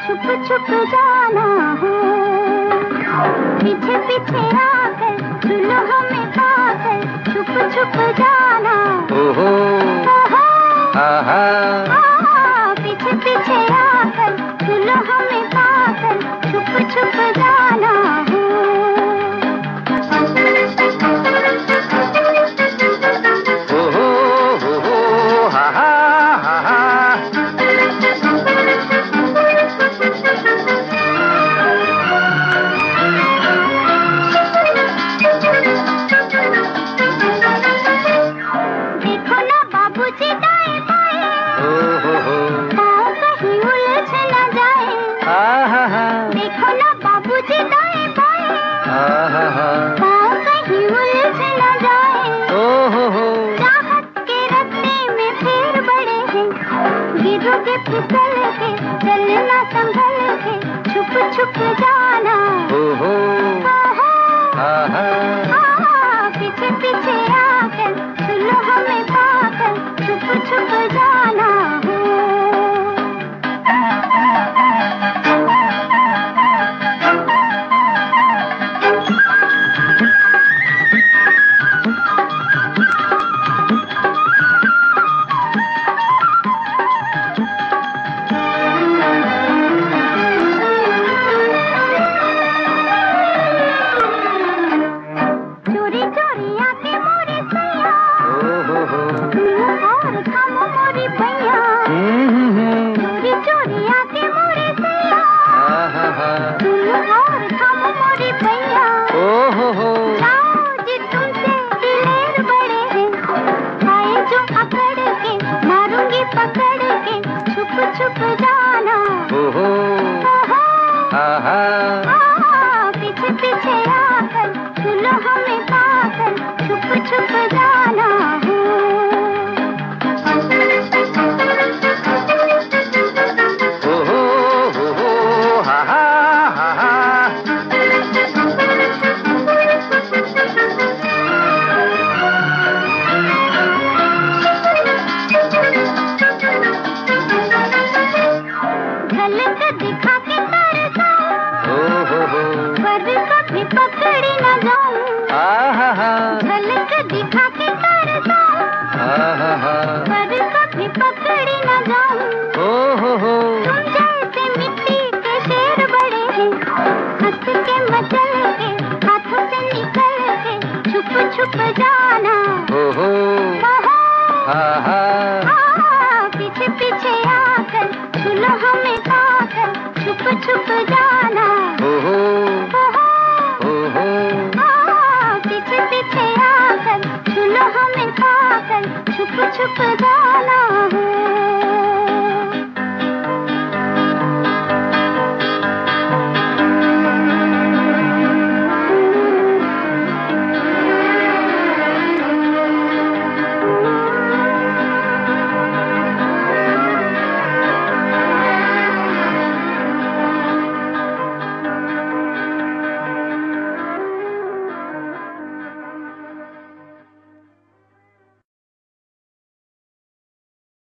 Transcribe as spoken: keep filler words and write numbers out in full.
छुप छुप जाना हो, पीछे पीछे आकर चुलो हमें पाकर छुप छुप जाना। ओहो आहा पीछे पीछे आकर चुलो हमें पाकर छुप छुप जाना हो। ओहो ओहो आहा आहा देखो ना बाबूजी दाएं बाएं, पाँव कहीं उलझ न जाए। देखो ना बाबूजी दाएं बाएं, पाँव कहीं उलझ न जाए। चाहत के रास्ते में फिर बड़े हैं, गिरोगे फिसल के चलना संभल के छुप छुप जाना। पीछे पीछे आकर चुलो हमें पाकर छुप छुप जाना हो। चोरी चोरी आके मोरे सैया, और थामो मोरी भैया। चोरी चोरी आके मोरे सैया, और थामो मोरी भैया। जाओ जी तुमसे दिलेर बड़े हैं, आए जो अकड़ के मारूंगी पकड़ के छुप छुप जाना। पीछे पीछे आकर चुलो हमें पाकर छुप छुप जाना हो। झलक दिखा के तरसाओ,